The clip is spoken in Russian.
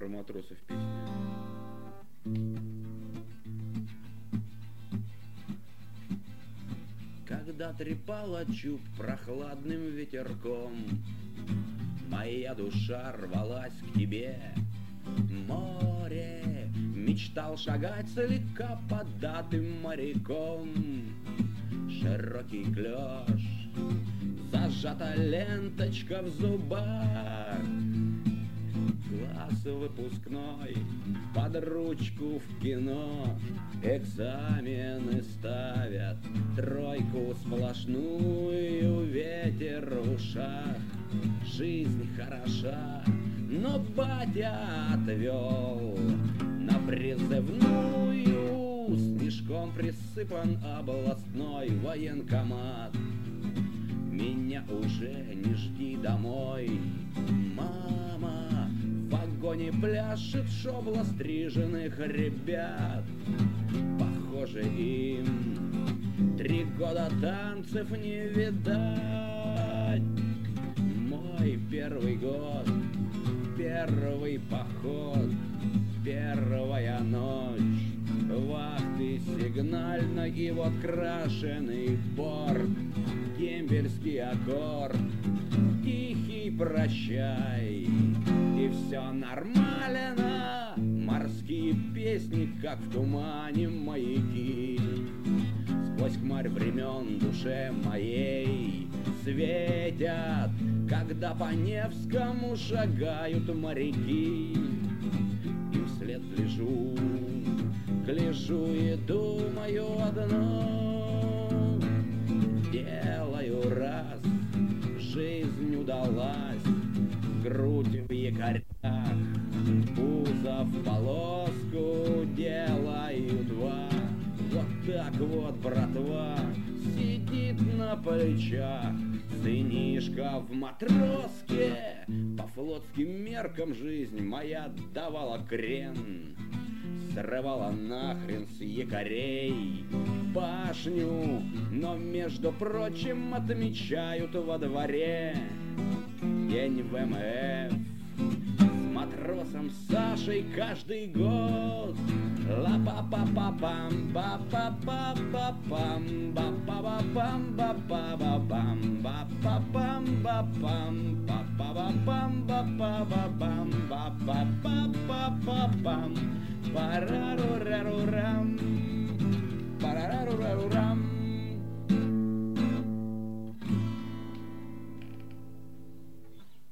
про матросов песня. Когда трепала чуб прохладным ветерком, моя душа рвалась к тебе. Море мечтал шагать слегка податым моряком. Широкий клёш, зажата ленточка в зубах, класс выпускной под ручку в кино. Экзамены ставят, тройку сплошную, ветер в ушах. Жизнь хороша, но батя отвел на призывную. Снежком присыпан областной военкомат. Меня уже не жди домой, мама. В вагоне пляшет шобла стриженных ребят. Похоже, им 3 года танцев не видать. Мой первый год, первый поход, первая ночь, вахты сигнальной и вот крашеный борт, дембельский аккорд, тихий прощай, и все нормально. Морские песни, как в тумане маяки, сквозь хмарь времен душе моей светят, когда по Невскому шагают моряки. Им вслед гляжу и думаю одно: делаю раз, жизнь удалась, грудь в якорях, пузо в полоску, делаю 2. Вот так вот, братва, сидит на плечах сынишка в матроске. По флотским меркам жизнь моя давала крен, срывала нахрен с якорей башню, но, между прочим, отмечают во дворе день ВМФ. С матросом Сашей каждый год. Ла-па-па-па-пам, ба-па-па-па-пам, ба-па-па-пам, ба-па-па-пам, ба-па-пам, ба-пам, ба-па-па-пам, ба-па-па-пам, ба-па-па-па-пам, парару-рару.